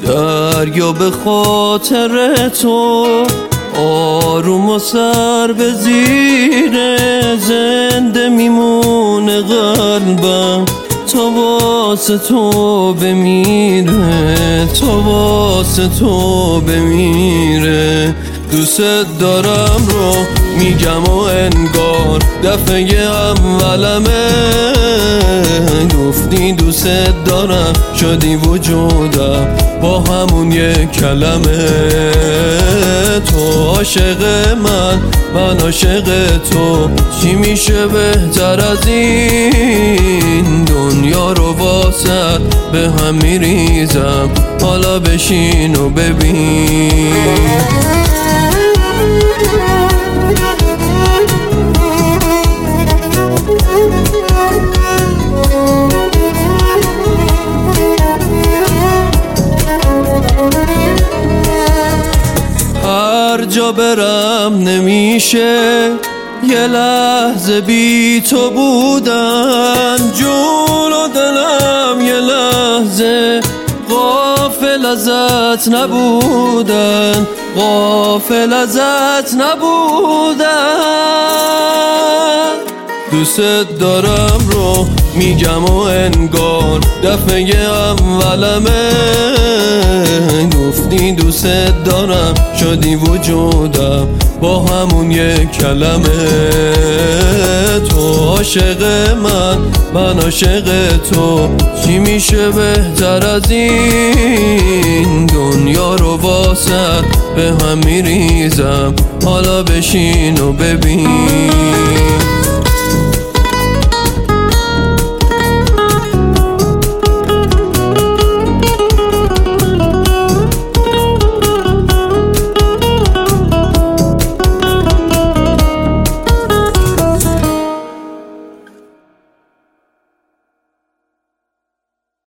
دریا به خاطر تو آروم و سر به زیره، زنده میمونه قلبم تا واسه تو بمیره، تا واسه تو بمیره. دوست دارم رو میگم و انگار دفعه اولمه، گفتی دوست دارم شدی وجودم با همون یک کلمه. تو عاشق من عاشق تو، چی میشه بهتر از این؟ دنیا رو واسط به هم میریزم، حالا بشین و ببین. هر جا برم نمیشه یه لحظه بی تو بودن، جون و دلم یه لحظه غافل ازت نبودن، غافل ازت نبودن. دوست دارم رو میگم و انگار دفعه اولمه، گفتی دوست دارم شدی وجودم با همون یک کلمه. تو عاشق من عاشق تو، چی میشه بهتر از این؟ دنیا رو واسط به هم میریزم، حالا بشین و ببین.